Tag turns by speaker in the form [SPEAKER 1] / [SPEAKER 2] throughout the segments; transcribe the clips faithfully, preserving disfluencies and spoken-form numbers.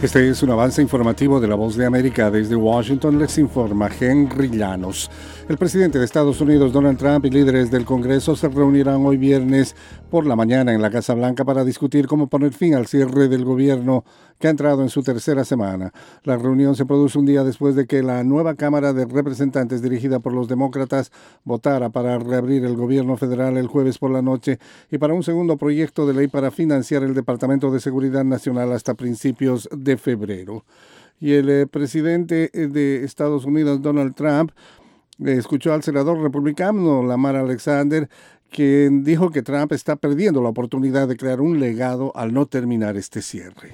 [SPEAKER 1] Este es un avance informativo de La Voz de América. Desde Washington les informa Henry Llanos. El presidente de Estados Unidos, Donald Trump, y líderes del Congreso se reunirán hoy viernes por la mañana en la Casa Blanca para discutir cómo poner fin al cierre del gobierno que ha entrado en su tercera semana. La reunión se produce un día después de que la nueva Cámara de Representantes, dirigida por los demócratas, votara para reabrir el gobierno federal el jueves por la noche y para un segundo proyecto de ley para financiar el Departamento de Seguridad Nacional hasta principios de febrero. Y el eh, presidente de Estados Unidos, Donald Trump, eh, escuchó al senador republicano Lamar Alexander, quien dijo que Trump está perdiendo la oportunidad de crear un legado al no terminar este cierre.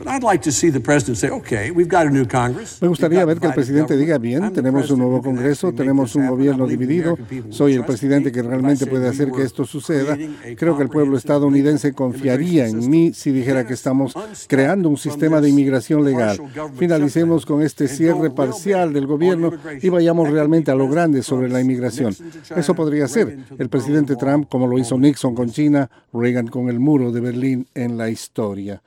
[SPEAKER 1] Me gustaría ver que el presidente diga, bien, tenemos un nuevo Congreso, tenemos un gobierno dividido, soy el presidente que realmente puede hacer que esto suceda. Creo que el pueblo estadounidense confiaría en mí si dijera que estamos creando un sistema de inmigración legal. Finalicemos con este cierre parcial del gobierno y vayamos realmente a lo grande sobre la inmigración. Eso podría ser el presidente Trump, como lo hizo Nixon con China, Reagan con el muro de Berlín en la historia.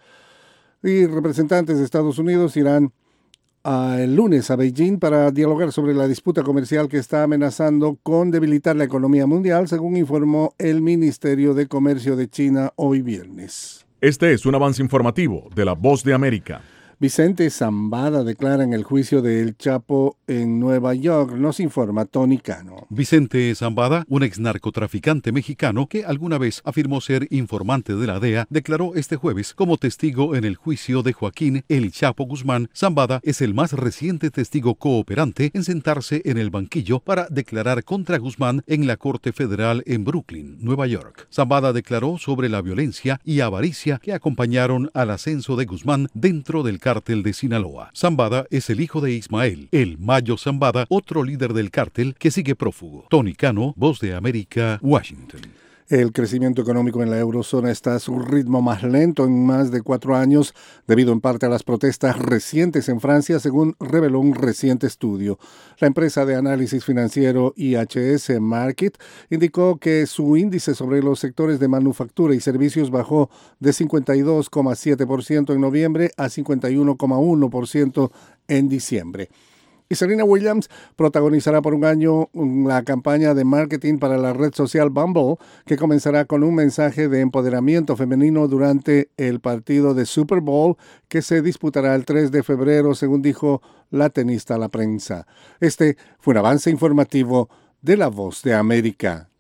[SPEAKER 1] Y representantes de Estados Unidos irán uh, el lunes a Beijing para dialogar sobre la disputa comercial que está amenazando con debilitar la economía mundial, según informó el Ministerio de Comercio de China hoy viernes.
[SPEAKER 2] Este es un avance informativo de La Voz de América.
[SPEAKER 1] Vicente Zambada declara en el juicio de El Chapo en Nueva York. Nos informa Tony Cano.
[SPEAKER 3] Vicente Zambada, un ex narcotraficante mexicano que alguna vez afirmó ser informante de la D E A, declaró este jueves como testigo en el juicio de Joaquín El Chapo Guzmán. Zambada es el más reciente testigo cooperante en sentarse en el banquillo para declarar contra Guzmán en la Corte Federal en Brooklyn, Nueva York. Zambada declaró sobre la violencia y avaricia que acompañaron al ascenso de Guzmán dentro del cártel de Sinaloa. Zambada es el hijo de Ismael, el Mayo Zambada, otro líder del cártel que sigue prófugo. Tony Cano, Voz de América, Washington.
[SPEAKER 1] El crecimiento económico en la eurozona está a su ritmo más lento en más de cuatro años, debido en parte a las protestas recientes en Francia, según reveló un reciente estudio. La empresa de análisis financiero I H S Markit indicó que su índice sobre los sectores de manufactura y servicios bajó de cincuenta y dos coma siete por ciento en noviembre a cincuenta y uno coma uno por ciento en diciembre. Y Serena Williams protagonizará por un año la campaña de marketing para la red social Bumble, que comenzará con un mensaje de empoderamiento femenino durante el partido de Super Bowl que se disputará el tres de febrero, según dijo la tenista a la prensa. Este fue un avance informativo de La Voz de América.